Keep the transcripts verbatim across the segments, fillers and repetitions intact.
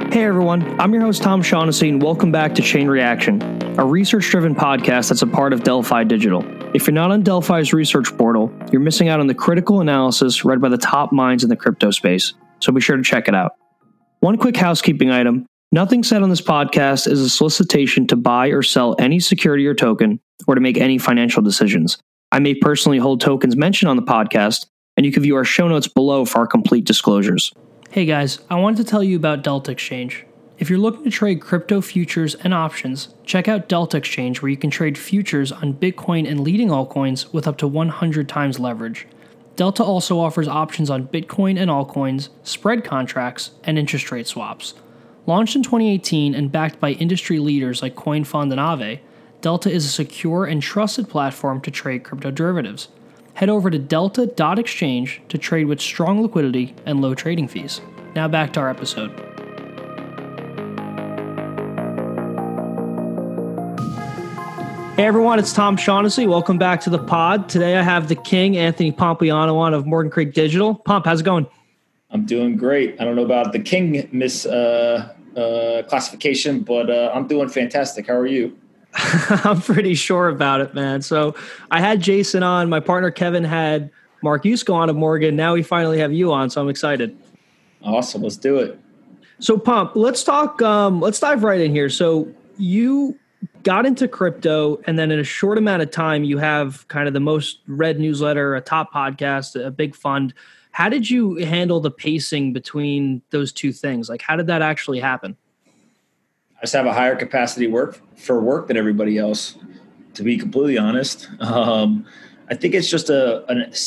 Hey everyone, I'm your host Tom Shaughnessy, and welcome back to Chain Reaction, a research-driven podcast that's a part of Delphi Digital. If you're not on Delphi's research portal, you're missing out on the critical analysis read by the top minds in the crypto space, so be sure to check it out. One quick housekeeping item: nothing said on this podcast is a solicitation to buy or sell any security or token, or to make any financial decisions. I may personally hold tokens mentioned on the podcast, and you can view our show notes below for our complete disclosures. Hey guys, I wanted to tell you about Delta Exchange. If you're looking to trade crypto futures and options, check out Delta Exchange, where you can trade futures on Bitcoin and leading altcoins with up to one hundred times leverage. Delta also offers options on Bitcoin and altcoins, spread contracts, and interest rate swaps. Launched in twenty eighteen and backed by industry leaders like CoinFund and Aave, Delta is a secure and trusted platform to trade crypto derivatives. Head over to delta dot exchange to trade with strong liquidity and low trading fees. Now back to our episode. Hey everyone, it's Tom Shaughnessy. Welcome back to the pod. Today I have the king, Anthony Pompliano, on of Morgan Creek Digital. Pomp, how's it going? I'm doing great. I don't know about the king miss uh, uh, classification, but uh, I'm doing fantastic. How are you? I'm pretty sure about it, man. So I had Jason on. My partner Kevin had Mark Yusko on of Morgan. Now we finally have you on, so I'm excited. Awesome. Let's do it. So Pomp, let's talk. Um, let's dive right in here. So you got into crypto, and then in a short amount of time, you have kind of the most read newsletter, a top podcast, a big fund. How did you handle the pacing between those two things? Like, how did that actually happen? I just have a higher capacity work for work than everybody else, to be completely honest. Um, I think it's just a an, an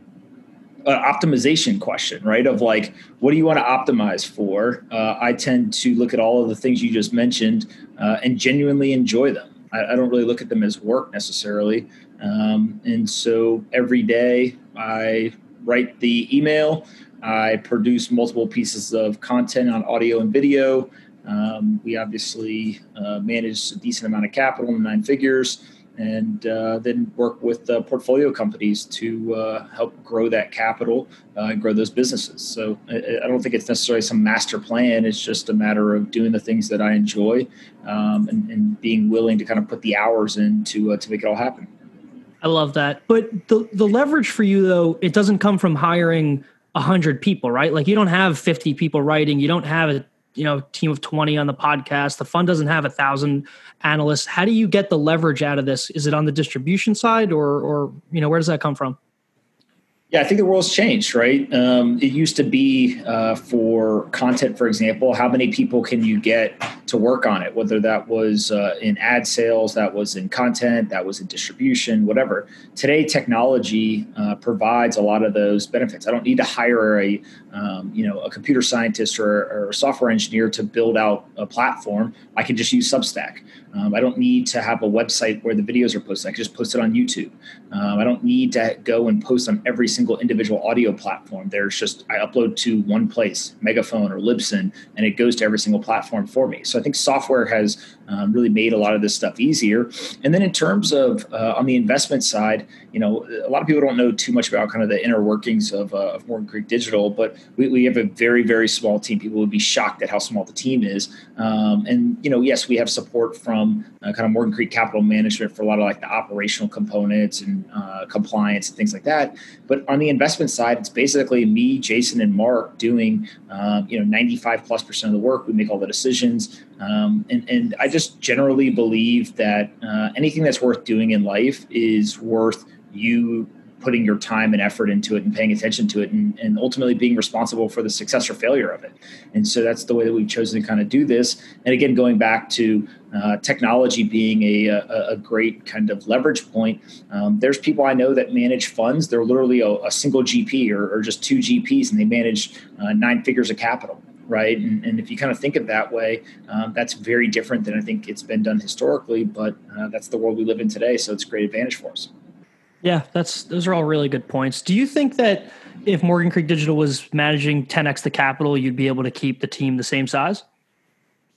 optimization question, right? Of like, what do you want to optimize for? Uh, I tend to look at all of the things you just mentioned uh, and genuinely enjoy them. I, I don't really look at them as work necessarily. Um, and so every day I write the email, I produce multiple pieces of content on audio and video. Um, we obviously uh, manage a decent amount of capital in nine figures, and uh, then work with uh, portfolio companies to uh, help grow that capital uh, and grow those businesses. So I, I don't think it's necessarily some master plan. It's just a matter of doing the things that I enjoy um, and, and being willing to kind of put the hours in to, uh, to make it all happen. I love that. But the, the leverage for you, though, it doesn't come from hiring one hundred people, right? Like, you don't have fifty people writing. You don't have a you know, team of twenty on the podcast. The fund doesn't have a thousand analysts. How do you get the leverage out of this? Is it on the distribution side, or, or, you know, where does that come from? Yeah, I think the world's changed, right? Um, it used to be uh, for content, for example, how many people can you get to work on it? Whether that was uh, in ad sales, that was in content, that was in distribution, whatever. Today, technology uh, provides a lot of those benefits. I don't need to hire a, um, you know, a computer scientist or, or a software engineer to build out a platform. I can just use Substack. Um, I don't need to have a website where the videos are posted. I can just post it on YouTube. Um, I don't need to go and post on every single individual audio platform. There's just, I upload to one place, Megaphone or Libsyn, and it goes to every single platform for me. So I think software has um, really made a lot of this stuff easier. And then in terms of uh, on the investment side, you know, a lot of people don't know too much about kind of the inner workings of, uh, of Morgan Creek Digital, but we, we have a very, very small team. People would be shocked at how small the team is. Um, and, you know, yes, we have support from uh, kind of Morgan Creek Capital Management for a lot of like the operational components and uh, compliance and things like that. But on the investment side, it's basically me, Jason, and Mark doing, um, you know, ninety-five plus percent of the work. We make all the decisions. Um, and, and I just generally believe that uh, anything that's worth doing in life is worth you putting your time and effort into it and paying attention to it and, and ultimately being responsible for the success or failure of it. And so that's the way that we've chosen to kind of do this. And again, going back to uh, technology being a, a, a great kind of leverage point, um, there's people I know that manage funds. They're literally a, a single G P or, or just two G Ps, and they manage uh, nine figures of capital. Right. And, and if you kind of think of that way, um, that's very different than I think it's been done historically. But uh, that's the world we live in today. So it's a great advantage for us. Yeah, that's those are all really good points. Do you think that if Morgan Creek Digital was managing ten x the capital, you'd be able to keep the team the same size?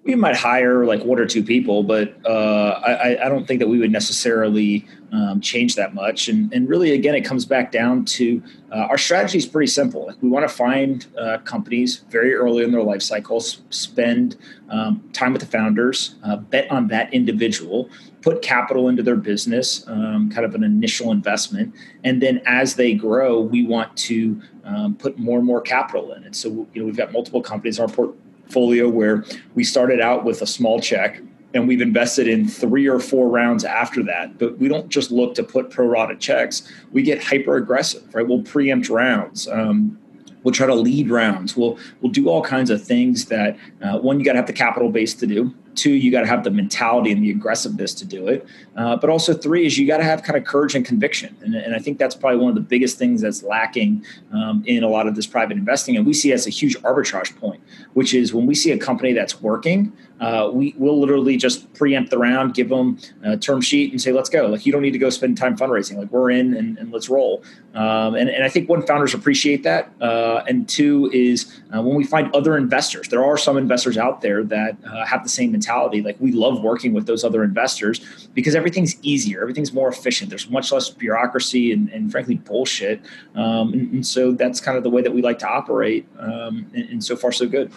we might hire like one or two people, but uh, I, I don't think that we would necessarily um, change that much. And, and really, again, it comes back down to uh, our strategy is pretty simple. Like we want to find uh, companies very early in their life cycles, spend um, time with the founders, uh, bet on that individual, put capital into their business, um, kind of an initial investment. And then as they grow, we want to um, put more and more capital in it. So, you know, we've got multiple companies in our portfolio where we started out with a small check and we've invested in three or four rounds after that. But we don't just look to put pro rata checks. We get hyper aggressive, right? We'll preempt rounds. Um, We'll try to lead rounds. We'll we'll do all kinds of things that, uh, one, you got to have the capital base to do. Two, you got to have the mentality and the aggressiveness to do it. Uh, but also three is you got to have kind of courage and conviction. And, and I think that's probably one of the biggest things that's lacking um, in a lot of this private investing. And we see it as a huge arbitrage point, which is when we see a company that's working, uh, we will literally just preempt the round, give them a term sheet and say, let's go. Like you don't need to go spend time fundraising. Like we're in and, and let's roll. Um, and, and I think one, founders appreciate that. Uh, and two is uh, when we find other investors, there are some investors out there that uh, have the same mentality. Like we love working with those other investors because everything's easier, everything's more efficient. There's much less bureaucracy and, and frankly bullshit. Um, and, and so that's kind of the way that we like to operate. Um, and, and so far, so good.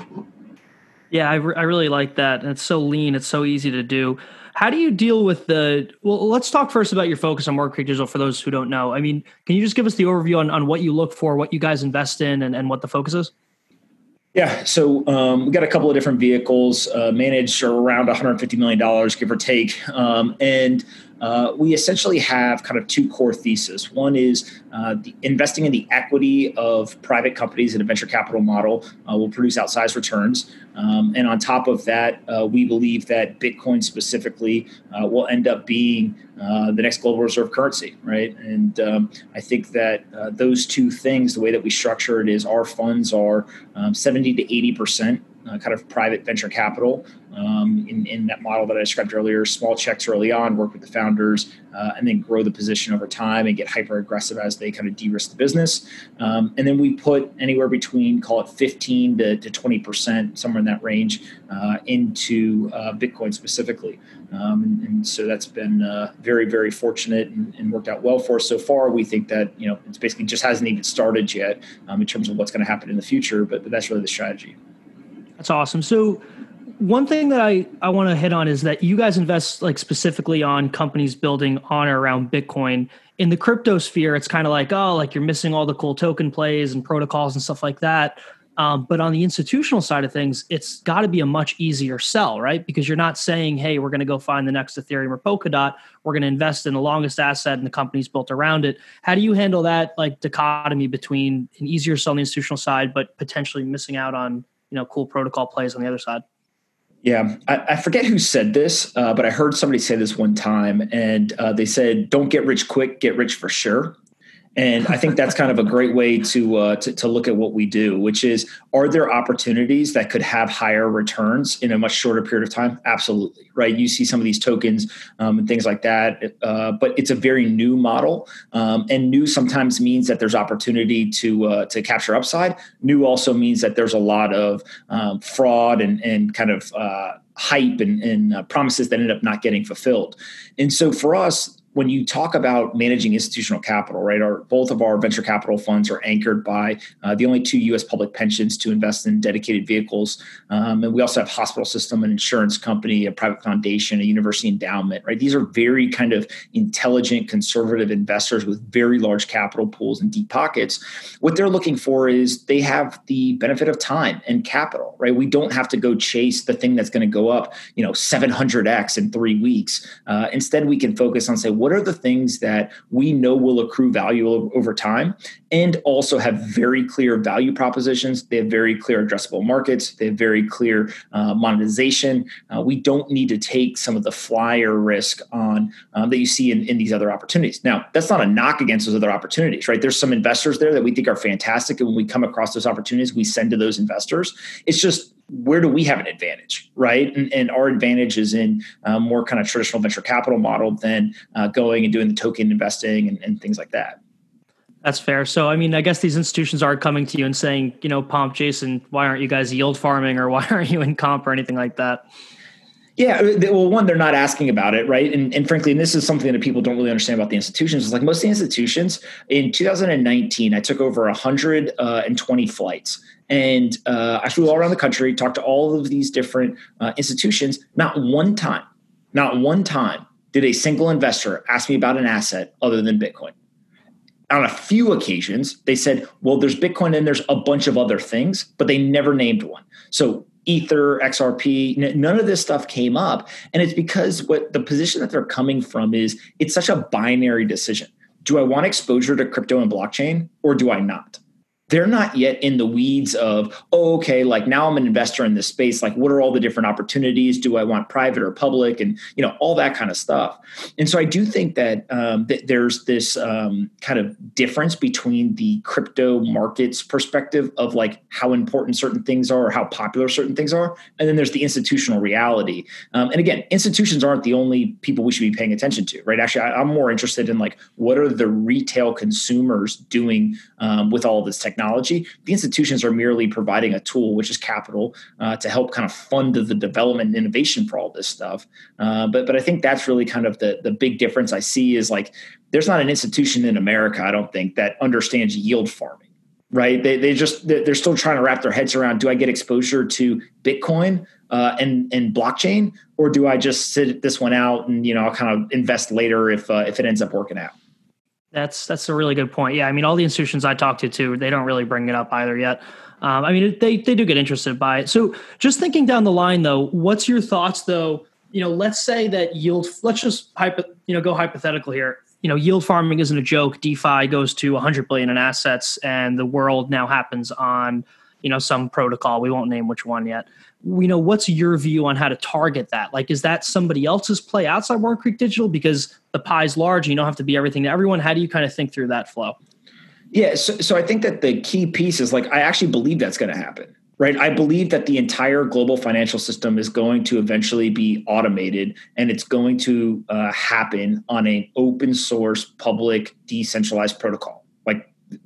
Yeah, I, re- I really like that. And it's so lean. It's so easy to do. How do you deal with the, well, let's talk first about your focus on Mortgage Creek Digital for those who don't know. I mean, can you just give us the overview on, on what you look for, what you guys invest in and, and what the focus is? Yeah, so um, we got a couple of different vehicles, uh, managed around one hundred fifty million dollars, give or take. Um, and uh, we essentially have kind of two core theses. One is uh, the investing in the equity of private companies in a venture capital model uh, will produce outsized returns. Um, and on top of that, uh, we believe that Bitcoin specifically uh, will end up being uh, the next global reserve currency, right? And um, I think that uh, those two things, the way that we structure it is our funds are um, seventy to eighty percent uh, kind of private venture capital um, in, in that model that I described earlier, small checks early on, work with the founders, uh, and then grow the position over time and get hyper aggressive as they kind of de-risk the business. Um, and then we put anywhere between, call it fifteen to twenty percent, somewhere in that range, uh, into uh, Bitcoin specifically. Um, and, and so that's been uh, very, very fortunate and, and worked out well for us so far. We think that, you know, it's basically just hasn't even started yet um, in terms of what's going to happen in the future, but, but that's really the strategy. That's awesome. So one thing that I, I want to hit on is that you guys invest like specifically on companies building on or around Bitcoin. In the crypto sphere, it's kind of like, oh, like you're missing all the cool token plays and protocols and stuff like that. Um, but on the institutional side of things, it's got to be a much easier sell, right? Because you're not saying, hey, we're going to go find the next Ethereum or Polkadot. We're going to invest in the longest asset and the companies built around it. How do you handle that like dichotomy between an easier sell on the institutional side, but potentially missing out on, you know, cool protocol plays on the other side? Yeah, I, I forget who said this, uh, but I heard somebody say this one time, and uh, they said, "Don't get rich quick, get rich for sure." And I think that's kind of a great way to, uh, to to look at what we do, which is, are there opportunities that could have higher returns in a much shorter period of time? Absolutely, right? You see some of these tokens um, and things like that, uh, but it's a very new model, um, and new sometimes means that there's opportunity to uh, to capture upside. New also means that there's a lot of um, fraud and and kind of uh, hype and, and uh, promises that end up not getting fulfilled. And so for us, when you talk about managing institutional capital, right, our, both of our venture capital funds are anchored by uh, the only two U S public pensions to invest in dedicated vehicles. Um, and we also have a hospital system, an insurance company, a private foundation, a university endowment, right? These are very kind of intelligent, conservative investors with very large capital pools and deep pockets. What they're looking for is they have the benefit of time and capital, right? We don't have to go chase the thing that's going to go up, you know, seven hundred x in three weeks. Uh, instead, we can focus on, say, what are the things that we know will accrue value over time and also have very clear value propositions. They have very clear addressable markets. They have very clear uh, monetization. Uh, we don't need to take some of the flyer risk on um, that you see in, in these other opportunities. Now, that's not a knock against those other opportunities, right? There's some investors there that we think are fantastic. And when we come across those opportunities, we send to those investors. It's just, where do we have an advantage, right? And, and our advantage is in a more kind of traditional venture capital model than uh, going and doing the token investing and, and things like that. That's fair. So, I mean, I guess these institutions are coming to you and saying, you know, Pomp, Jason, why aren't you guys yield farming, or why aren't you in comp or anything like that? Yeah, well, one, they're not asking about it, right? And, and frankly, and this is something that people don't really understand about the institutions. Is like most of the institutions in two thousand nineteen, I took over one hundred twenty flights. And uh, I flew all around the country, talked to all of these different uh, institutions. Not one time, not one time did a single investor ask me about an asset other than Bitcoin. On a few occasions, they said, well, there's Bitcoin and there's a bunch of other things, but they never named one. So Ether, X R P, n- none of this stuff came up. And it's because what the position that they're coming from is it's such a binary decision. Do I want exposure to crypto and blockchain, or do I not? They're not yet in the weeds of, oh, okay, like now I'm an investor in this space. Like, what are all the different opportunities? Do I want private or public? And, you know, all that kind of stuff. And so I do think that, um, that there's this um, kind of difference between the crypto markets perspective of like how important certain things are or how popular certain things are. And then there's the institutional reality. Um, and again, institutions aren't the only people we should be paying attention to, right? Actually, I, I'm more interested in like, what are the retail consumers doing um, with all of this technology? Technology. The institutions are merely providing a tool, which is capital, uh, to help kind of fund the development and innovation for all this stuff. Uh, but but I think that's really kind of the the big difference I see is like there's not an institution in America, I don't think, that understands yield farming, right? They they just they're still trying to wrap their heads around, do I get exposure to Bitcoin uh, and and blockchain, or do I just sit this one out and you know I'll kind of invest later if uh, if it ends up working out? That's that's a really good point. Yeah, I mean, all the institutions I talk to too, they don't really bring it up either yet. Um, I mean, they they do get interested by it. So, just thinking down the line, though, what's your thoughts, though? You know, let's say that yield. Let's just hypo, you know, go hypothetical here. You know, yield farming isn't a joke. DeFi goes to one hundred billion in assets, and the world now happens on you know some protocol. We won't name which one yet. You know, what's your view on how to target that? Like, is that somebody else's play outside Warren Creek Digital because the pie's large and you don't have to be everything to everyone? How do you kind of think through that flow? Yeah, so, so I think that the key piece is like, I actually believe that's going to happen, right? I believe that the entire global financial system is going to eventually be automated, and it's going to uh, happen on an open source, public, decentralized protocol. Like,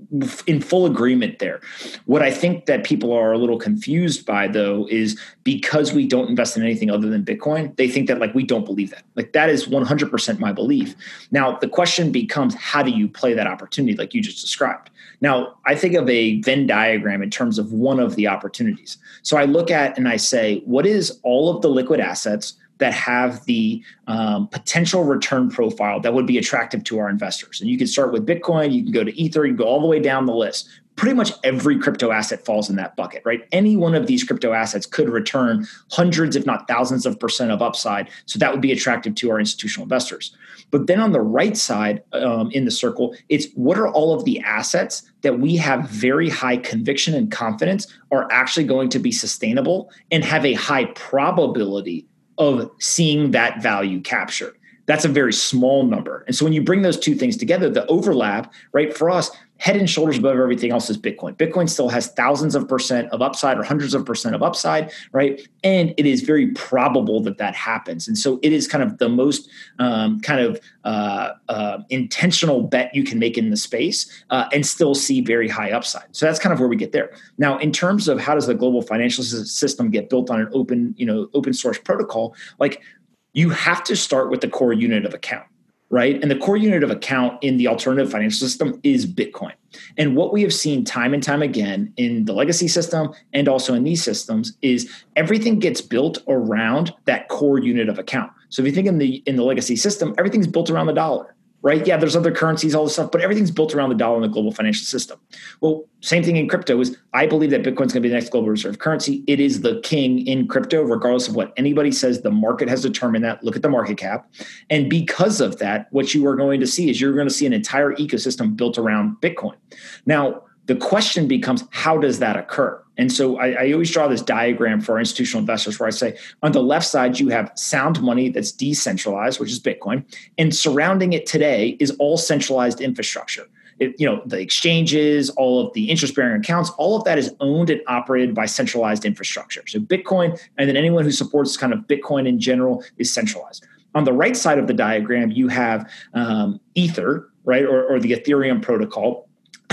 in full agreement there. What I think that people are a little confused by, though, is because we don't invest in anything other than Bitcoin, they think that like we don't believe that. Like that is one hundred percent my belief. Now, the question becomes, how do you play that opportunity like you just described? Now, I think of a Venn diagram in terms of one of the opportunities. So I look at and I say, what is all of the liquid assets that have the um, potential return profile that would be attractive to our investors? And you can start with Bitcoin, you can go to Ether, you can go all the way down the list. Pretty much every crypto asset falls in that bucket, right? Any one of these crypto assets could return hundreds, if not thousands of percent of upside. So that would be attractive to our institutional investors. But then on the right side um, in the circle, it's what are all of the assets that we have very high conviction and confidence are actually going to be sustainable and have a high probability of seeing that value captured. That's a very small number. And so when you bring those two things together, the overlap, right, for us, head and shoulders above everything else is Bitcoin. Bitcoin still has thousands of percent of upside or hundreds of percent of upside, right? And it is very probable that that happens. And so it is kind of the most um, kind of uh, uh, intentional bet you can make in the space uh, and still see very high upside. So that's kind of where we get there. Now, in terms of how does the global financial system get built on an open, you know, open source protocol, like you have to start with the core unit of account, right? And the core unit of account in the alternative financial system is Bitcoin. And what we have seen time and time again in the legacy system and also in these systems is everything gets built around that core unit of account. So if you think in the in the legacy system, everything's built around the dollar, right? Yeah, there's other currencies, all this stuff, but everything's built around the dollar in the global financial system. Well, same thing in crypto is I believe that Bitcoin's going to be the next global reserve currency. It is the king in crypto, regardless of what anybody says. The market has determined that. Look at the market cap. And because of that, what you are going to see is you're going to see an entire ecosystem built around Bitcoin. Now, the question becomes, how does that occur? And so I, I always draw this diagram for our institutional investors where I say on the left side, you have sound money that's decentralized, which is Bitcoin. And surrounding it today is all centralized infrastructure. It, you know, the exchanges, all of the interest-bearing accounts, all of that is owned and operated by centralized infrastructure. So Bitcoin, and then anyone who supports kind of Bitcoin in general is centralized. On the right side of the diagram, you have um, Ether, right, or, or the Ethereum protocol.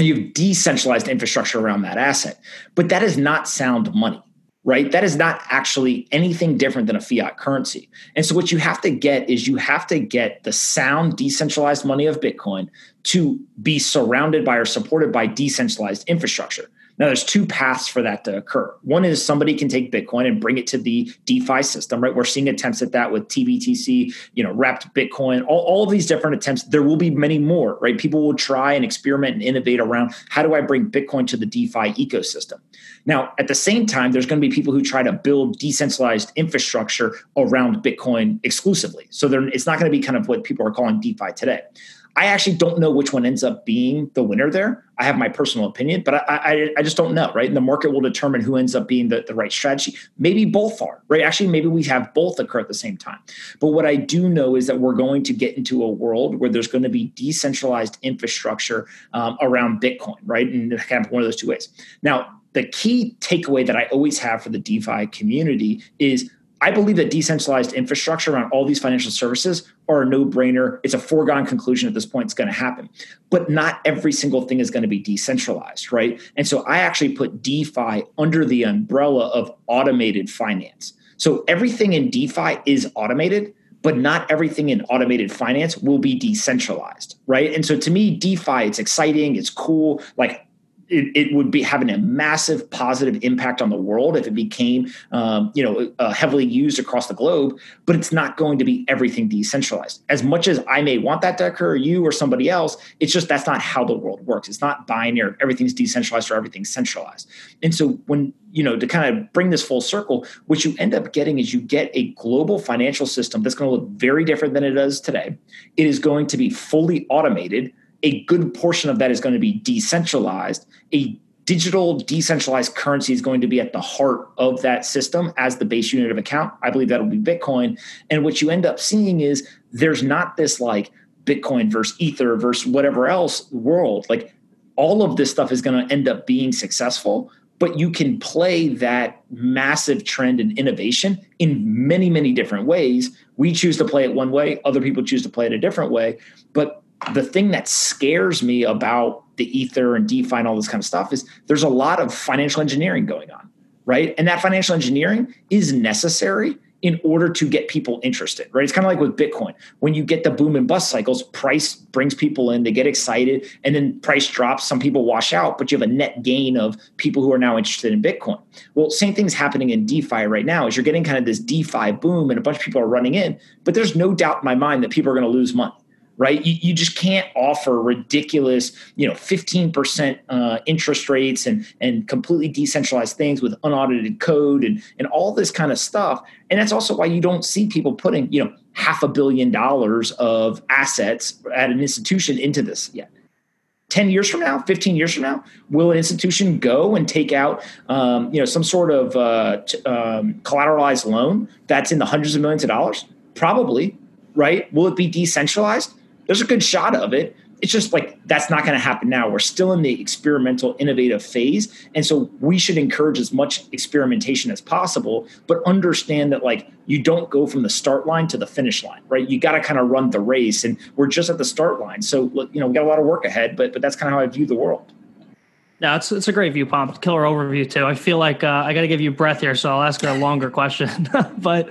and you have decentralized infrastructure around that asset. But that is not sound money, right? That is not actually anything different than a fiat currency. And so what you have to get is you have to get the sound decentralized money of Bitcoin to be surrounded by or supported by decentralized infrastructure. Now, there's two paths for that to occur. One is somebody can take Bitcoin and bring it to the DeFi system, right? We're seeing attempts at that with T B T C, you know, wrapped Bitcoin, all, all of these different attempts. There will be many more, right? People will try and experiment and innovate around how do I bring Bitcoin to the DeFi ecosystem. Now, at the same time, there's going to be people who try to build decentralized infrastructure around Bitcoin exclusively. So there, it's not going to be kind of what people are calling DeFi today. I actually don't know which one ends up being the winner there. I have my personal opinion, but I, I, I just don't know, right? And the market will determine who ends up being the, the right strategy. Maybe both are, right? Actually, maybe we have both occur at the same time. But what I do know is that we're going to get into a world where there's going to be decentralized infrastructure um, around Bitcoin, right? And kind of one of those two ways. Now, the key takeaway that I always have for the DeFi community is I believe that decentralized infrastructure around all these financial services are a no-brainer. It's a foregone conclusion at this point. It's going to happen. But not every single thing is going to be decentralized, right? And so I actually put DeFi under the umbrella of automated finance. So everything in DeFi is automated, but not everything in automated finance will be decentralized, right? And so to me, DeFi, it's exciting, it's cool. Like, It, it would be having a massive positive impact on the world if it became, um, you know, uh, heavily used across the globe, but it's not going to be everything decentralized. As much as I may want that to occur, you or somebody else, it's just that's not how the world works. It's not binary. Everything's decentralized or everything's centralized. And so when, you know, to kind of bring this full circle, what you end up getting is you get a global financial system that's going to look very different than it does today. It is going to be fully automated. A good portion of that is going to be decentralized. A digital decentralized currency is going to be at the heart of that system as the base unit of account. I believe that'll be Bitcoin. And what you end up seeing is there's not this like Bitcoin versus Ether versus whatever else world. Like all of this stuff is going to end up being successful, but you can play that massive trend and innovation in many, many different ways. We choose to play it one way. Other people choose to play it a different way. But the thing that scares me about the Ether and DeFi and all this kind of stuff is there's a lot of financial engineering going on, right? And that financial engineering is necessary in order to get people interested, right? It's kind of like with Bitcoin. When you get the boom and bust cycles, price brings people in, they get excited, and then price drops, some people wash out, but you have a net gain of people who are now interested in Bitcoin. Well, same thing's happening in DeFi right now is you're getting kind of this DeFi boom and a bunch of people are running in, but there's no doubt in my mind that people are going to lose money. Right? You, you just can't offer ridiculous, you know, fifteen percent uh, interest rates and, and completely decentralized things with unaudited code and, and all this kind of stuff. And that's also why you don't see people putting, you know, half a billion dollars of assets at an institution into this yet. ten years from now, fifteen years from now, will an institution go and take out, um, you know, some sort of uh, t- um, collateralized loan that's in the hundreds of millions of dollars? Probably, right? Will it be decentralized? There's a good shot of it. It's just like that's not going to happen now. We're still in the experimental, innovative phase. And so we should encourage as much experimentation as possible, but understand that like you don't go from the start line to the finish line, right? You got to kind of run the race and we're just at the start line. So, you know, we got a lot of work ahead, but but that's kind of how I view the world. Yeah, it's it's a great view, Pomp. Killer overview too. I feel like uh, I got to give you breath here, so I'll ask a longer question. But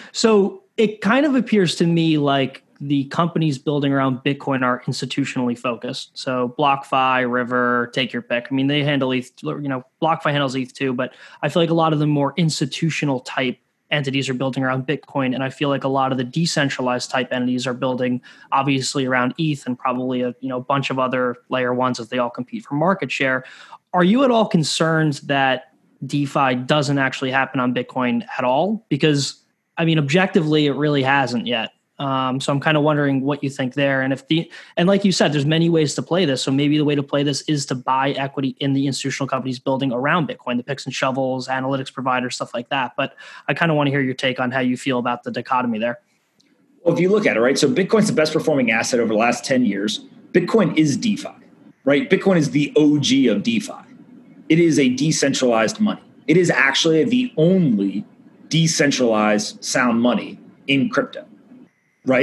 so it kind of appears to me like the companies building around Bitcoin are institutionally focused. So BlockFi, River, take your pick. I mean, they handle E T H, you know, BlockFi handles E T H too, but I feel like a lot of the more institutional type entities are building around Bitcoin. And I feel like a lot of the decentralized type entities are building obviously around E T H and probably a you know bunch of other layer ones as they all compete for market share. Are you at all concerned that DeFi doesn't actually happen on Bitcoin at all? Because I mean, objectively, it really hasn't yet. Um, so I'm kind of wondering what you think there. And if the, and like you said, there's many ways to play this. So maybe the way to play this is to buy equity in the institutional companies building around Bitcoin, the picks and shovels, analytics providers, stuff like that. But I kind of want to hear your take on how you feel about the dichotomy there. Well, if you look at it, right, so Bitcoin's the best performing asset over the last ten years. Bitcoin is DeFi, right? Bitcoin is the O G of DeFi. It is a decentralized money. It is actually the only decentralized sound money in crypto. Right?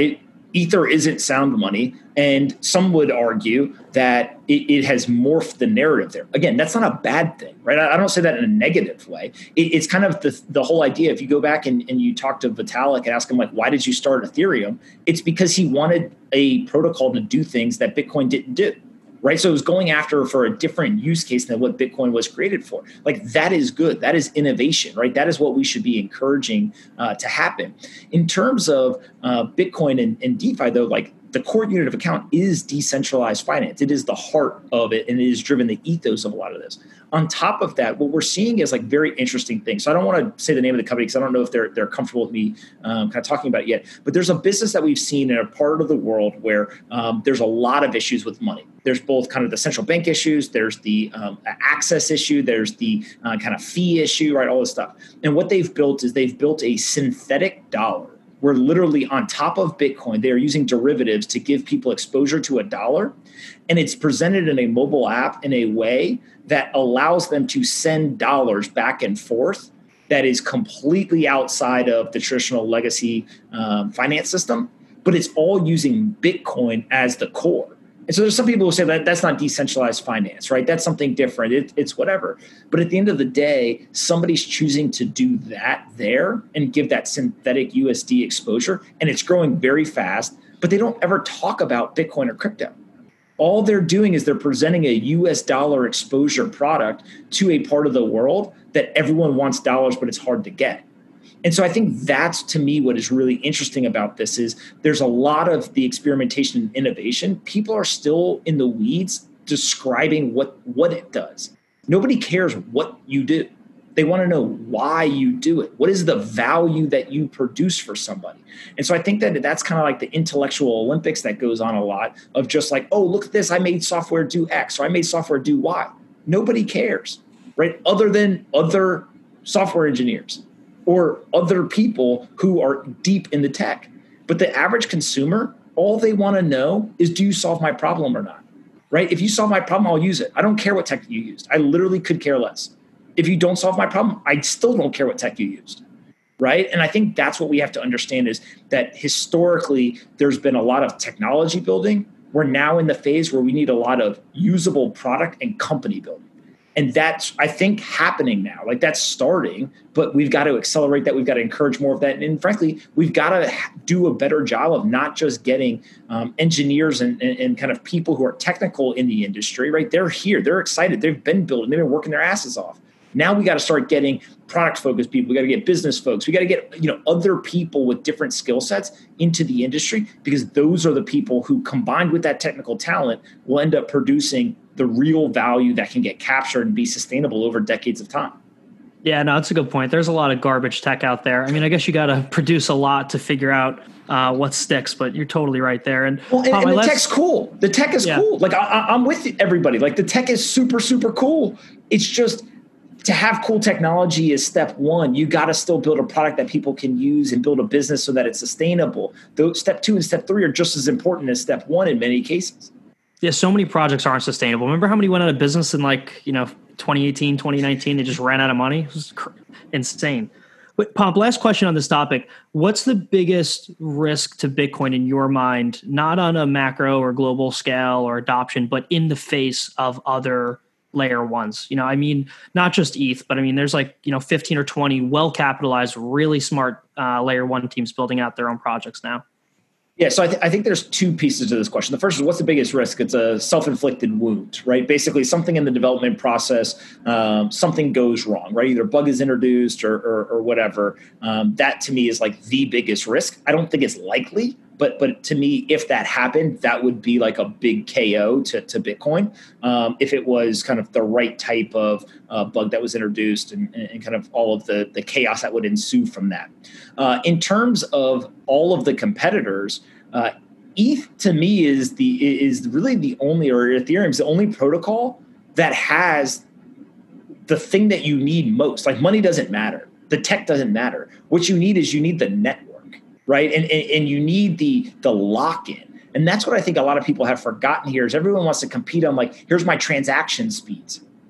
Ether isn't sound money, and some would argue that it, it has morphed the narrative there. Again, that's not a bad thing, right? I, I don't say that in a negative way. It, it's kind of the, the whole idea. If you go back and, and you talk to Vitalik and ask him, like, why did you start Ethereum? It's because he wanted a protocol to do things that Bitcoin didn't do. Right. So it was going after for a different use case than what Bitcoin was created for. Like, that is good. That is innovation, right? That is what we should be encouraging uh, to happen. In terms of uh, Bitcoin and, and DeFi, though, like, the core unit of account is decentralized finance. It is the heart of it, and it has driven the ethos of a lot of this. On top of that, what we're seeing is like very interesting things. So I don't want to say the name of the company because I don't know if they're they're comfortable with me um, kind of talking about it yet. But there's a business that we've seen in a part of the world where um, there's a lot of issues with money. There's both kind of the central bank issues, there's the um, access issue, there's the uh, kind of fee issue, right? All this stuff. And what they've built is they've built a synthetic dollar. Where literally on top of Bitcoin, they are using derivatives to give people exposure to a dollar. And it's presented in a mobile app in a way that allows them to send dollars back and forth that is completely outside of the traditional legacy um, finance system, but it's all using Bitcoin as the core. And so there's some people who say that that's not decentralized finance, right? That's something different. It, it's whatever. But at the end of the day, somebody's choosing to do that there and give that synthetic U S D exposure. And it's growing very fast, but they don't ever talk about Bitcoin or crypto. All they're doing is they're presenting a U S dollar exposure product to a part of the world that everyone wants dollars, but it's hard to get. And so I think that's, to me, what is really interesting about this is there's a lot of the experimentation and innovation. People are still in the weeds describing what, what it does. Nobody cares what you do. They want to know why you do it. What is the value that you produce for somebody? And so I think that that's kind of like the intellectual Olympics that goes on a lot of just like, oh, look at this. I made software do X, or I made software do Y. Nobody cares, right? Other than other software engineers or other people who are deep in the tech. But the average consumer, all they want to know is, do you solve my problem or not? Right? If you solve my problem, I'll use it. I don't care what tech you used. I literally could care less. If you don't solve my problem, I still don't care what tech you used. Right? And I think that's what we have to understand is that historically, there's been a lot of technology building. We're now in the phase where we need a lot of usable product and company building. And that's, I think, happening now. Like, that's starting, but we've got to accelerate that. We've got to encourage more of that. And frankly, we've got to do a better job of not just getting um, engineers and, and, and kind of people who are technical in the industry, right? They're here. They're excited. They've been building. They've been working their asses off. Now we got to start getting product-focused people. We got to get business folks. We got to get, you know, other people with different skill sets into the industry, because those are the people who, combined with that technical talent, will end up producing the real value that can get captured and be sustainable over decades of time. Yeah, no, that's a good point. There's a lot of garbage tech out there. I mean, I guess you got to produce a lot to figure out uh, what sticks, but you're totally right there. And, well, and, um, and the last, tech's cool. The tech is yeah. cool. Like, I, I'm with everybody. Like, the tech is super, super cool. It's just, to have cool technology is step one. You got to still build a product that people can use and build a business so that it's sustainable. Those step two and step three are just as important as step one in many cases. Yeah, so many projects aren't sustainable. Remember how many went out of business in like, you know, twenty eighteen, twenty nineteen? They just ran out of money. It was cr- insane. But Pomp, last question on this topic. What's the biggest risk to Bitcoin in your mind, not on a macro or global scale or adoption, but in the face of other layer ones? You know, I mean, not just E T H, but I mean, there's like, you know, fifteen or twenty well-capitalized, really smart uh, layer one teams building out their own projects now. Yeah, so I, th- I think there's two pieces to this question. The first is, what's the biggest risk? It's a self-inflicted wound, right? Basically, something in the development process, um, something goes wrong, right? Either a bug is introduced or, or, or whatever. Um, that, to me, is like the biggest risk. I don't think it's likely, but but to me, if that happened, that would be like a big K O to, to Bitcoin um, if it was kind of the right type of uh, bug that was introduced and, and kind of all of the, the chaos that would ensue from that. Uh, in terms of all of the competitors, uh, E T H to me is the is really the only, or Ethereum is the only protocol that has the thing that you need most. Like, money doesn't matter. The tech doesn't matter. What you need is you need the network, right? And, and, and you need the, the lock-in. And that's what I think a lot of people have forgotten here is everyone wants to compete on, like, here's my transaction speeds.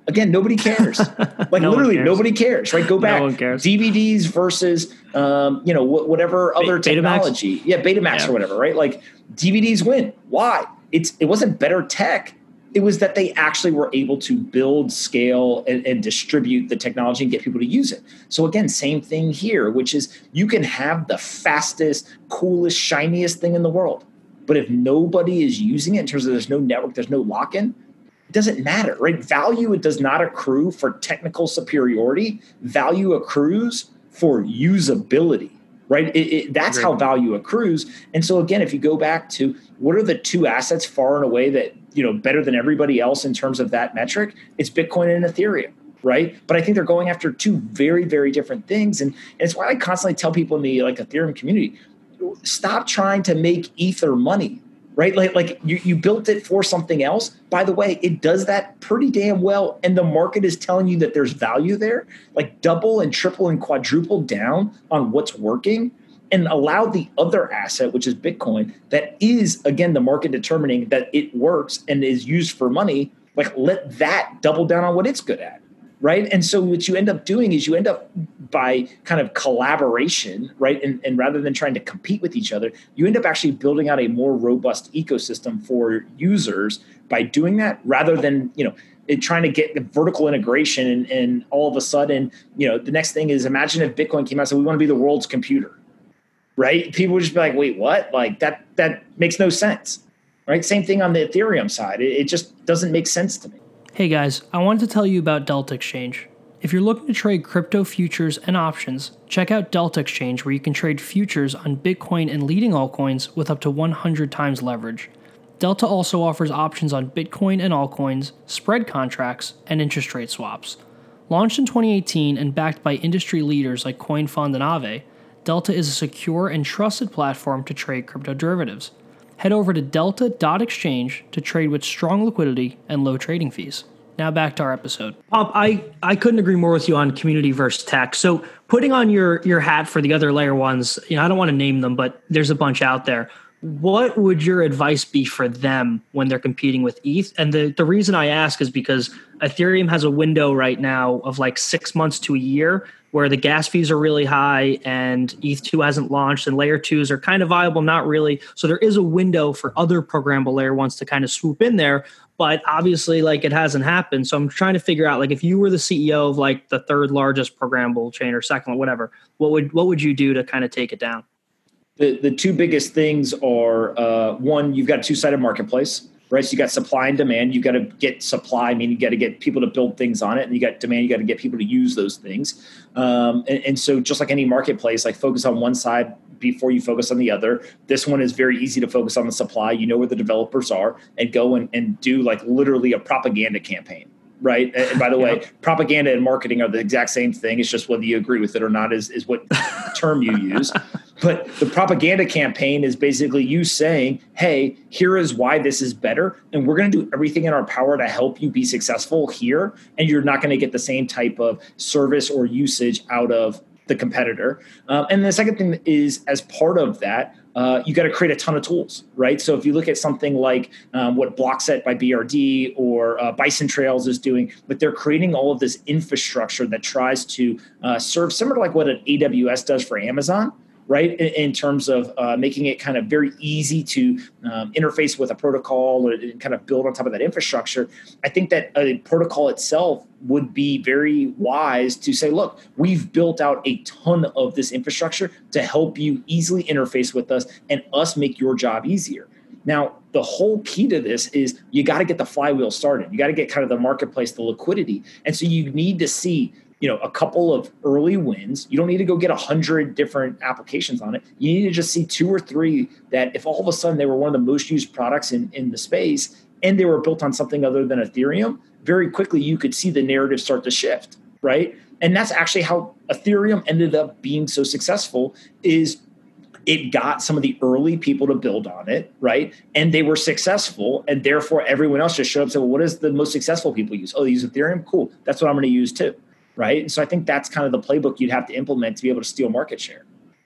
Again, nobody cares. Like no literally cares. Nobody cares, right? Go back. No one cares. D V Ds versus, um, you know, wh- whatever other Be- technology. Betamax? Yeah, Betamax yeah. or whatever, right? Like D V Ds win. Why? It's It wasn't better tech. It was that they actually were able to build, scale, and, and distribute the technology and get people to use it. So again, same thing here, which is you can have the fastest, coolest, shiniest thing in the world. But if nobody is using it in terms of there's no network, there's no lock-in, it doesn't matter, right? Value, it does not accrue for technical superiority. Value accrues for usability, right? It, it, that's Great. How value accrues. And so again, if you go back to what are the two assets far and away that, you know, better than everybody else in terms of that metric, it's Bitcoin and Ethereum, right? But I think they're going after two very, very different things. And, and it's why I constantly tell people in the like Ethereum community, stop trying to make Ether money. Right? Like, like you, you built it for something else. By the way, it does that pretty damn well. And the market is telling you that there's value there. Like double and triple and quadruple down on what's working and allow the other asset, which is Bitcoin, that is, again, the market determining that it works and is used for money. Like let that double down on what it's good at. Right. And so what you end up doing is you end up by kind of collaboration, right? And, and rather than trying to compete with each other, you end up actually building out a more robust ecosystem for users by doing that rather than, you know, it, trying to get the vertical integration. And, and all of a sudden, you know, the next thing is imagine if Bitcoin came out and said, we want to be the world's computer, right? People would just be like, wait, what? Like that, that makes no sense, right? Same thing on the Ethereum side. It, it just doesn't make sense to me. Hey guys, I wanted to tell you about Delta Exchange. If you're looking to trade crypto futures and options, check out Delta Exchange where you can trade futures on Bitcoin and leading altcoins with up to one hundred times leverage. Delta also offers options on Bitcoin and altcoins, spread contracts, and interest rate swaps. Launched in twenty eighteen and backed by industry leaders like CoinFund and Aave, Delta is a secure and trusted platform to trade crypto derivatives. Head over to delta dot exchange to trade with strong liquidity and low trading fees. Now back to our episode. Pop, I, I couldn't agree more with you on community versus tech. So putting on your, your hat for the other layer ones, you know, I don't want to name them, but there's a bunch out there. What would your advice be for them when they're competing with E T H? And the, the reason I ask is because Ethereum has a window right now of like six months to a year where the gas fees are really high and E T H two hasn't launched and layer twos are kind of viable, not really. So there is a window for other programmable layer ones to kind of swoop in there, but obviously like it hasn't happened. So I'm trying to figure out like if you were the C E O of like the third largest programmable chain or second, whatever, what would what would you do to kind of take it down? The the two biggest things are, uh, one, you've got a two-sided marketplace, right? So you got supply and demand. You've got to get supply, meaning you got to get people to build things on it. And you got demand, you got to get people to use those things. Um, and, and so just like any marketplace, like focus on one side before you focus on the other. This one is very easy to focus on the supply. You know where the developers are and go and, and do like literally a propaganda campaign. Right. And by the way, yeah. propaganda and marketing are the exact same thing. It's just whether you agree with it or not is, is what term you use. But the propaganda campaign is basically you saying, hey, here is why this is better. And we're going to do everything in our power to help you be successful here. And you're not going to get the same type of service or usage out of the competitor. Um, and the second thing is, as part of that, Uh, you got to create a ton of tools, right? So if you look at something like um, what Blockset by B R D or uh, Bison Trails is doing, but they're creating all of this infrastructure that tries to uh, serve similar to like what an A W S does for Amazon, right? In, in terms of uh, making it kind of very easy to um, interface with a protocol or kind of build on top of that infrastructure. I think that a protocol itself would be very wise to say, look, we've built out a ton of this infrastructure to help you easily interface with us and us make your job easier. Now, the whole key to this is you got to get the flywheel started. You got to get kind of the marketplace, the liquidity. And so you need to see, you know, a couple of early wins. You don't need to go get a hundred different applications on it. You need to just see two or three that if all of a sudden they were one of the most used products in, in the space and they were built on something other than Ethereum, very quickly you could see the narrative start to shift, right? And that's actually how Ethereum ended up being so successful is it got some of the early people to build on it, right? And they were successful, and therefore everyone else just showed up and said, well, what is the most successful people use? Oh, they use Ethereum? Cool. That's what I'm going to use too, right? And so I think that's kind of the playbook you'd have to implement to be able to steal market share.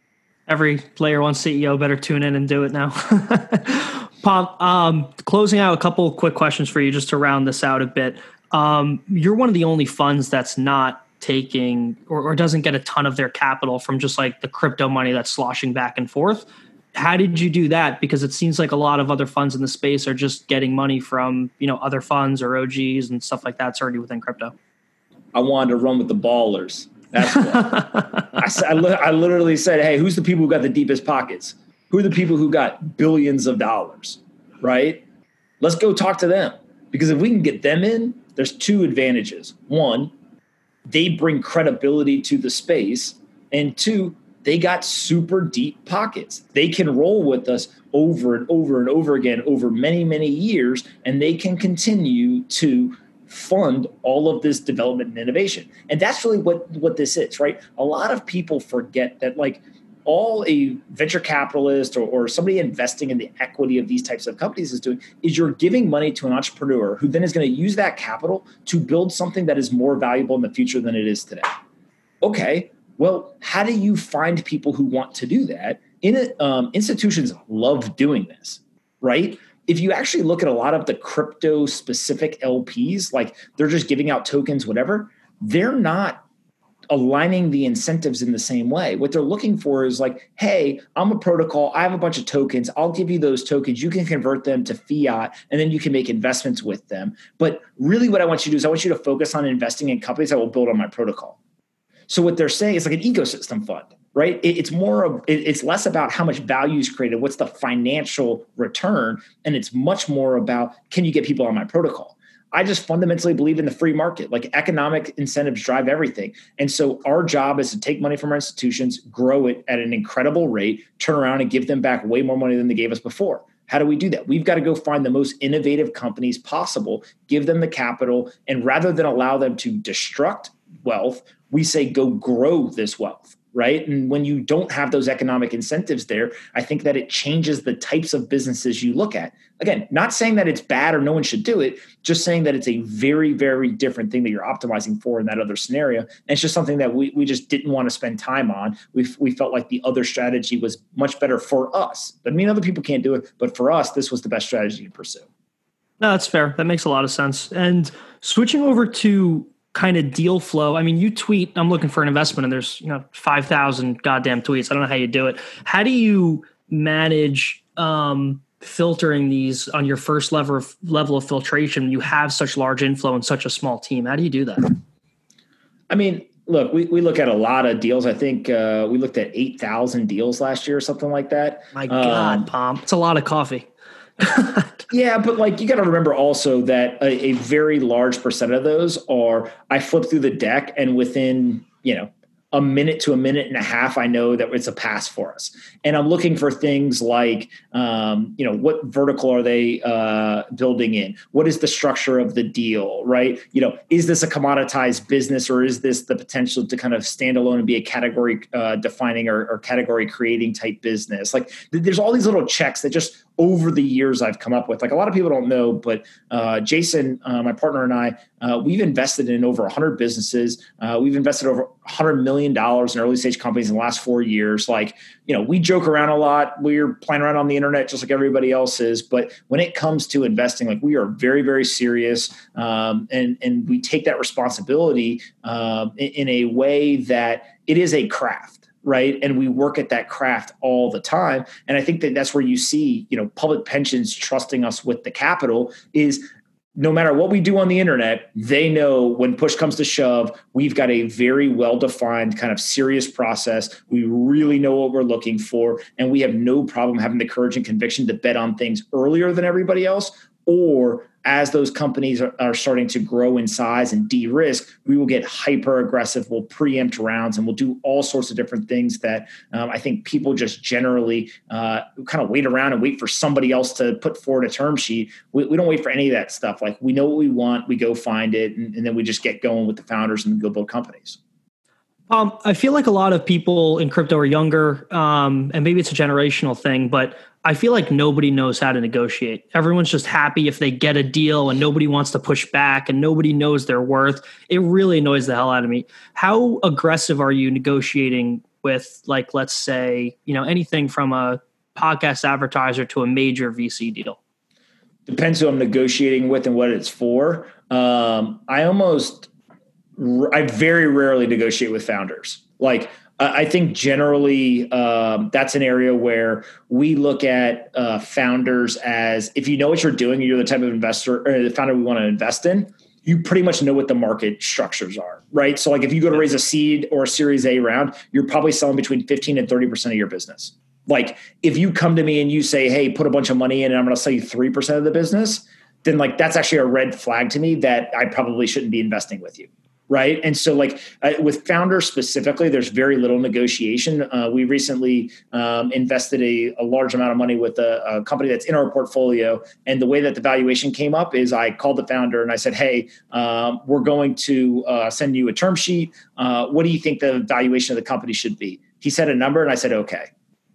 Every layer one C E O better tune in and do it now. Pop, um, closing out a couple quick questions for you just to round this out a bit. Um, you're one of the only funds that's not taking or, or doesn't get a ton of their capital from just like the crypto money that's sloshing back and forth. How did you do that? Because it seems like a lot of other funds in the space are just getting money from, you know, other funds or O Gs and stuff like that's already within crypto. I wanted to run with the ballers. That's what I, I, li- I literally said, hey, who's the people who got the deepest pockets? Who are the people who got billions of dollars, right? Let's go talk to them. Because if we can get them in, there's two advantages. One, they bring credibility to the space. And two, they got super deep pockets. They can roll with us over and over and over again over many, many years, and they can continue to fund all of this development and innovation. And that's really what, what this is, right? A lot of people forget that, like, all a venture capitalist or, or somebody investing in the equity of these types of companies is doing is you're giving money to an entrepreneur who then is going to use that capital to build something that is more valuable in the future than it is today. Okay, well, how do you find people who want to do that? In it, um, institutions love doing this, right? If you actually look at a lot of the crypto specific L Ps, like they're just giving out tokens, whatever, they're not aligning the incentives in the same way. What they're looking for is like, hey, I'm a protocol. I have a bunch of tokens. I'll give you those tokens. You can convert them to fiat, and then you can make investments with them. But really what I want you to do is I want you to focus on investing in companies that will build on my protocol. So what they're saying is like an ecosystem fund, right? It's more of, it's less about how much value is created, what's the financial return, and it's much more about, can you get people on my protocol? I just fundamentally believe in the free market. Like, economic incentives drive everything. And so our job is to take money from our institutions, grow it at an incredible rate, turn around and give them back way more money than they gave us before. How do we do that? We've got to go find the most innovative companies possible, give them the capital, and rather than allow them to destruct wealth, we say go grow this wealth, right? And when you don't have those economic incentives there, I think that it changes the types of businesses you look at. Again, not saying that it's bad or no one should do it, just saying that it's a very, very different thing that you're optimizing for in that other scenario. And it's just something that we we just didn't want to spend time on. We we felt like the other strategy was much better for us. Doesn't mean other people can't do it, but for us, this was the best strategy to pursue. No, that's fair. That makes a lot of sense. And switching over to kind of deal flow. I mean, you tweet, I'm looking for an investment, and there's, you know, five thousand goddamn tweets. I don't know how you do it. How do you manage um, filtering these on your first level of, level of filtration? You have such large inflow and such a small team. How do you do that? I mean, look, we, we look at a lot of deals. I think uh, we looked at eight thousand deals last year or something like that. My God, um, Pom. It's a lot of coffee. Yeah, but like, you got to remember also that a, a very large percent of those are, I flip through the deck and within, you know, a minute to a minute and a half, I know that it's a pass for us. And I'm looking for things like, um, you know, what vertical are they uh, building in? What is the structure of the deal, right? You know, is this a commoditized business, or is this the potential to kind of stand alone and be a category uh, defining or, or category creating type business? Like, th- there's all these little checks that just over the years I've come up with. Like, a lot of people don't know, but uh, Jason, uh, my partner, and I, uh, we've invested in over one hundred businesses. Uh, we've invested over one hundred million dollars in early stage companies in the last four years. Like, you know, we joke around a lot. We're playing around on the internet just like everybody else is. But when it comes to investing, like, we are very, very serious. Um, and, and we take that responsibility uh, in, in a way that it is a craft. Right. And we work at that craft all the time. And I think that that's where you see, you know, public pensions trusting us with the capital is, no matter what we do on the internet, they know when push comes to shove, we've got a very well-defined kind of serious process. We really know what we're looking for. And we have no problem having the courage and conviction to bet on things earlier than everybody else, or as those companies are, are starting to grow in size and de-risk, we will get hyper aggressive. We'll preempt rounds, and we'll do all sorts of different things that um, I think people just generally uh, kind of wait around and wait for somebody else to put forward a term sheet. We, we don't wait for any of that stuff. Like, we know what we want, we go find it, and, and then we just get going with the founders and go build companies. Um, I feel like a lot of people in crypto are younger, um, and maybe it's a generational thing, but I feel like nobody knows how to negotiate. Everyone's just happy if they get a deal, and nobody wants to push back, and nobody knows their worth. It really annoys the hell out of me. How aggressive are you negotiating with, like, let's say, you know, anything from a podcast advertiser to a major V C deal? Depends who I'm negotiating with and what it's for. um, I almost, I very rarely negotiate with founders. Like, I think generally um, that's an area where we look at uh, founders as, if you know what you're doing, you're the type of investor or the founder we want to invest in, you pretty much know what the market structures are, right? So like if you go to raise a seed or a series A round, you're probably selling between fifteen and thirty percent of your business. Like if you come to me and you say, hey, put a bunch of money in and I'm going to sell you three percent of the business, then like that's actually a red flag to me that I probably shouldn't be investing with you. Right. And so like uh, with founders specifically, there's very little negotiation. Uh, we recently um, invested a, a large amount of money with a, a company that's in our portfolio. And the way that the valuation came up is I called the founder and I said, hey, um, we're going to uh, send you a term sheet. Uh, what do you think the valuation of the company should be? He said a number and I said, okay.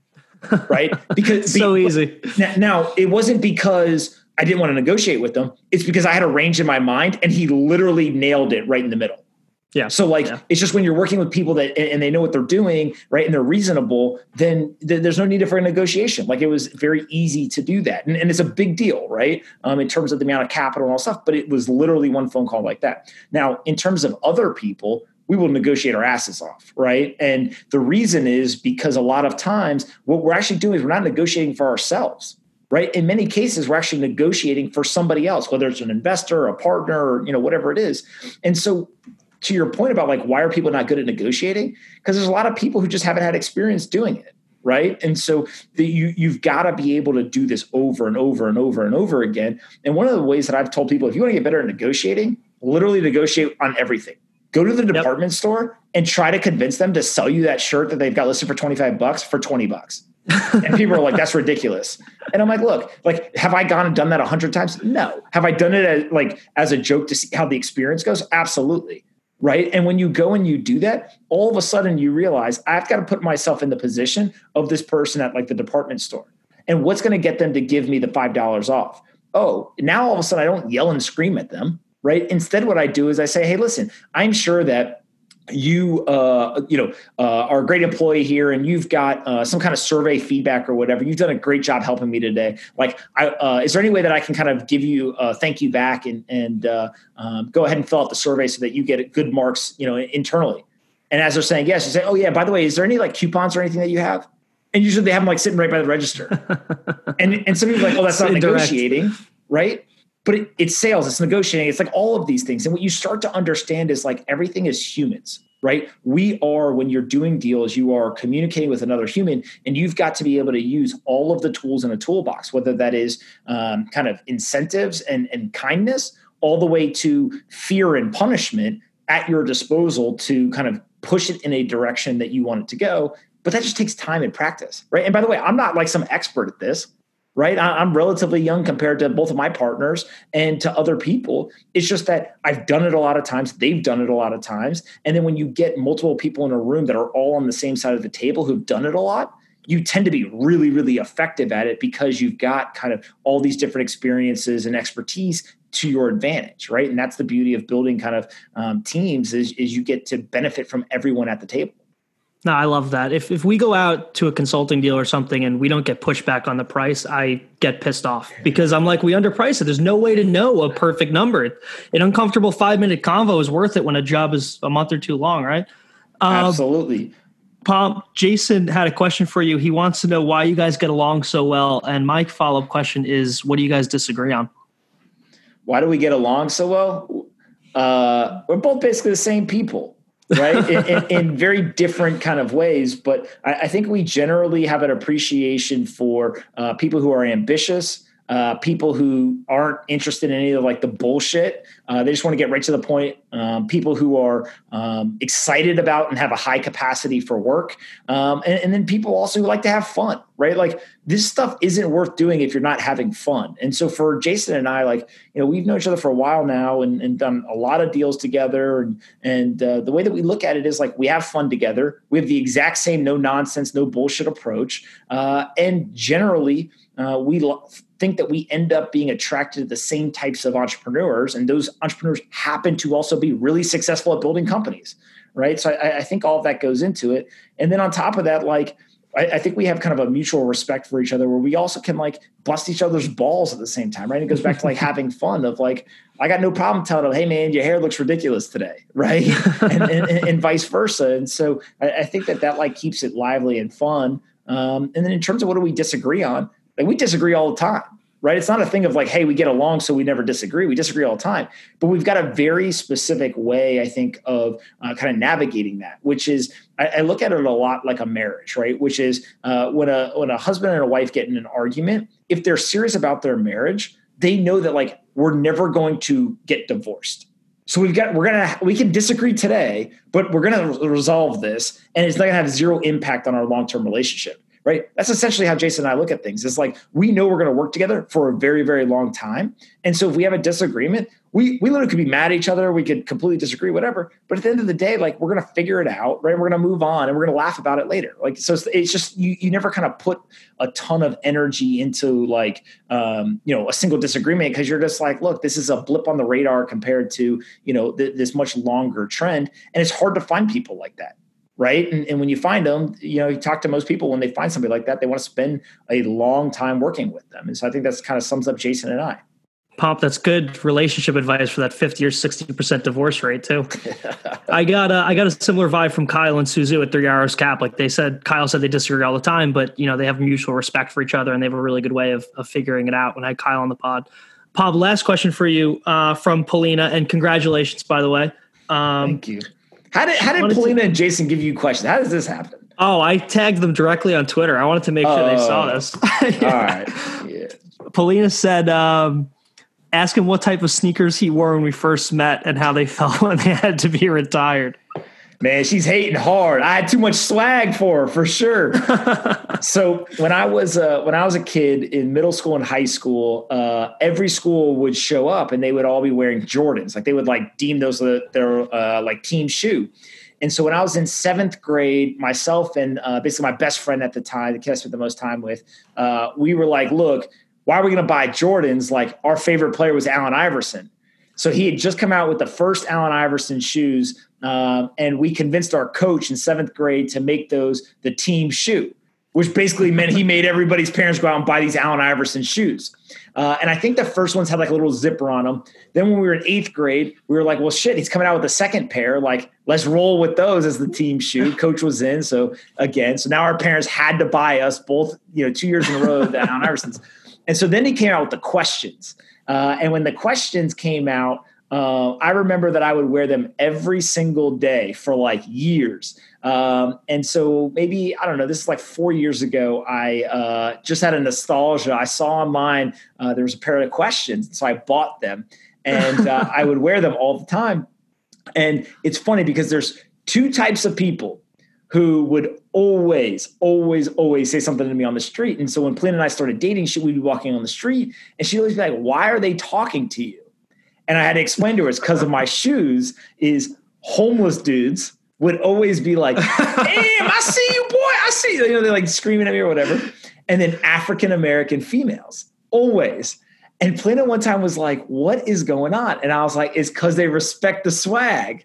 Right. Because so be, easy. Now, now, it wasn't because I didn't want to negotiate with them. It's because I had a range in my mind and he literally nailed it right in the middle. Yeah. So like, yeah. It's just when you're working with people that, and they know what they're doing, right. And they're reasonable, then th- there's no need for a negotiation. Like it was very easy to do that. And, and it's a big deal, right. Um, in terms of the amount of capital and all stuff, but it was literally one phone call like that. Now, in terms of other people, we will negotiate our asses off, right. And the reason is because a lot of times what we're actually doing is we're not negotiating for ourselves. Right. In many cases, we're actually negotiating for somebody else, whether it's an investor, a partner, or, you know, whatever it is. And so to your point about like, why are people not good at negotiating? Because there's a lot of people who just haven't had experience doing it. Right. And so the, you, you've got to be able to do this over and over and over and over again. And one of the ways that I've told people, if you want to get better at negotiating, literally negotiate on everything. Go to the department yep. store and try to convince them to sell you that shirt that they've got listed for twenty-five bucks for twenty bucks. And people are like, that's ridiculous. And I'm like, look, like, have I gone and done that a hundred times? No. Have I done it as, like as a joke to see how the experience goes? Absolutely. Right. And when you go and you do that, all of a sudden you realize I've got to put myself in the position of this person at like the department store. And what's going to get them to give me the five dollars off? Oh, now all of a sudden I don't yell and scream at them. Right. Instead, what I do is I say, hey, listen, I'm sure that you, uh, you know, uh, are a great employee here and you've got uh, some kind of survey feedback or whatever. You've done a great job helping me today. Like, I, uh, is there any way that I can kind of give you uh, thank you back and, and uh, um, go ahead and fill out the survey so that you get good marks, you know, internally? And as they're saying yes, you say, oh yeah, by the way, is there any like coupons or anything that you have? And usually they have them like sitting right by the register. and, and some people are like, oh, that's not indirect. Negotiating, right? But it, it's sales, it's negotiating, it's like all of these things. And what you start to understand is like everything is humans, right? We are, when you're doing deals, you are communicating with another human and you've got to be able to use all of the tools in a toolbox, whether that is um, kind of incentives and, and kindness, all the way to fear and punishment at your disposal to kind of push it in a direction that you want it to go. But that just takes time and practice, right? And by the way, I'm not like some expert at this. Right. I'm relatively young compared to both of my partners and to other people. It's just that I've done it a lot of times. They've done it a lot of times. And then when you get multiple people in a room that are all on the same side of the table who've done it a lot, you tend to be really, really effective at it because you've got kind of all these different experiences and expertise to your advantage. Right. And that's the beauty of building kind of um, teams is, is you get to benefit from everyone at the table. No, I love that. If if we go out to a consulting deal or something and we don't get pushback on the price, I get pissed off because I'm like, we underprice it. There's no way to know a perfect number. An uncomfortable five minute convo is worth it when a job is a month or two long, right? Um, Absolutely. Pom, Jason had a question for you. He wants to know why you guys get along so well. And my follow-up question is, what do you guys disagree on? Why do we get along so well? Uh, we're both basically the same people. Right. in, in, in very different kind of ways. But I, I think we generally have an appreciation for uh, people who are ambitious, uh, people who aren't interested in any of like the bullshit. Uh, they just want to get right to the point. Um, people who are um, excited about and have a high capacity for work. Um, and, and then people also who like to have fun, right? Like this stuff isn't worth doing if you're not having fun. And so for Jason and I, like, you know, we've known each other for a while now and, and done a lot of deals together. And, and uh, the way that we look at it is like, we have fun together. We have the exact same no nonsense, no bullshit approach. Uh, and generally uh, we lo- think that we end up being attracted to the same types of entrepreneurs. And those entrepreneurs happen to also be really successful at building companies. Right. So I, I think all of that goes into it. And then on top of that, like, I, I think we have kind of a mutual respect for each other where we also can like bust each other's balls at the same time, right? It goes back to like having fun of like, I got no problem telling them, hey man, your hair looks ridiculous today. Right. and, and, and vice versa. And so I, I think that that like keeps it lively and fun. Um, and then in terms of what do we disagree on, like we disagree all the time. Right. It's not a thing of like, hey, we get along, so we never disagree. We disagree all the time. But we've got a very specific way, I think, of uh, kind of navigating that, which is I, I look at it a lot like a marriage. Right. Which is uh, when a when a husband and a wife get in an argument, if they're serious about their marriage, they know that like we're never going to get divorced. So we've got we're going to we can disagree today, but we're going to resolve this. And it's not going to have zero impact on our long term relationship. Right. That's essentially how Jason and I look at things. It's like we know we're going to work together for a very, very long time. And so if we have a disagreement, we we literally could be mad at each other. We could completely disagree, whatever. But at the end of the day, like we're going to figure it out. Right. We're going to move on and we're going to laugh about it later. Like so it's, it's just you, you never kind of put a ton of energy into like, um, you know, a single disagreement because you're just like, look, this is a blip on the radar compared to, you know, th- this much longer trend. And it's hard to find people like that. Right. And, and when you find them, you know, you talk to most people when they find somebody like that, they want to spend a long time working with them. And so I think that's kind of sums up Jason and I. Pop, that's good relationship advice for that fifty or sixty percent divorce rate too. I got a, I got a similar vibe from Kyle and Suzu at Three Arrows Cap. Like they said, Kyle said they disagree all the time, but you know, they have mutual respect for each other and they have a really good way of, of figuring it out. When I had Kyle on the pod, Pop, last question for you uh, from Polina, and congratulations, by the way. Um, Thank you. How did how did Polina to, and Jason give you questions? How does this happen? Oh, I tagged them directly on Twitter. I wanted to make sure oh, they saw this. Yeah. All right. Yeah. Polina said, um, ask him what type of sneakers he wore when we first met and how they felt when they had to be retired. Man, she's hating hard. I had too much swag for her, for sure. So when I was uh, when I was a kid in middle school and high school, uh, every school would show up and they would all be wearing Jordans. Like they would like deem those their uh, like team shoe. And so when I was in seventh grade, myself and uh, basically my best friend at the time, the kid I spent the most time with, uh, we were like, look, why are we going to buy Jordans? Like our favorite player was Allen Iverson. So he had just come out with the first Allen Iverson shoes. Um, and we convinced our coach in seventh grade to make those the team shoe, which basically meant he made everybody's parents go out and buy these Allen Iverson shoes. Uh, and I think the first ones had like a little zipper on them. Then when we were in eighth grade, we were like, well, shit, he's coming out with a second pair. Like, let's roll with those as the team shoe. Coach was in. So again, so now our parents had to buy us both, you know, two years in a row, the Allen Iversons. And so then he came out with the questions. Uh, and when the questions came out, Uh, I remember that I would wear them every single day for like years. Um, and so maybe, I don't know, this is like four years ago. I uh, just had a nostalgia. I saw online uh, there was a pair of questions. So I bought them and uh, I would wear them all the time. And it's funny because there's two types of people who would always, always, always say something to me on the street. And so when Polina and I started dating, she would be walking on the street and she'd always be like, why are they talking to you? And I had to explain to her it's because of my shoes is homeless dudes would always be like, damn, I see you, boy. I see you. You know, they're like screaming at me or whatever. And then African-American females, always. And Polina one time was like, what is going on? And I was like, it's because they respect the swag.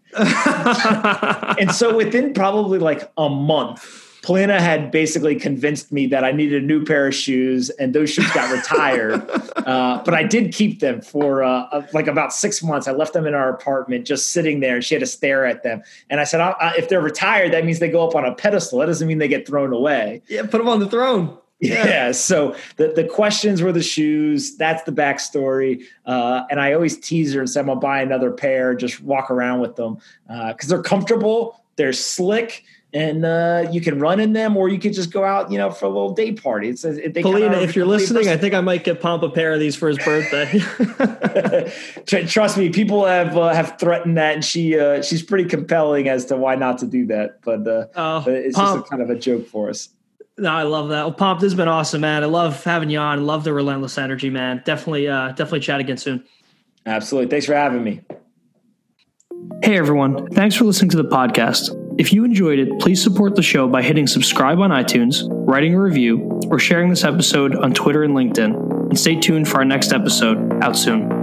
And so within probably like a month, Polina had basically convinced me that I needed a new pair of shoes, and those shoes got retired. Uh, but I did keep them for uh, like about six months. I left them in our apartment just sitting there, and she had to stare at them. And I said, I, I, if they're retired, that means they go up on a pedestal. That doesn't mean they get thrown away. Yeah, put them on the throne. Yeah. yeah. So the, the questions were the shoes. That's the backstory. Uh, and I always tease her and say, I'm going to buy another pair, just walk around with them because uh, they're comfortable. They're slick. And uh, you can run in them, or you could just go out, you know, for a little day party. It's they Polina, if you're listening, person. I think I might get Pomp a pair of these for his birthday. Trust me, people have uh, have threatened that, and she uh, she's pretty compelling as to why not to do that. But, uh, oh, but it's Pomp. just a kind of a joke for us. No, I love that. Well, Pomp, this has been awesome, man. I love having you on. I love the relentless energy, man. Definitely, uh, definitely chat again soon. Absolutely. Thanks for having me. Hey, everyone. Thanks for listening to the podcast. If you enjoyed it, please support the show by hitting subscribe on iTunes, writing a review, or sharing this episode on Twitter and LinkedIn. And stay tuned for our next episode out soon.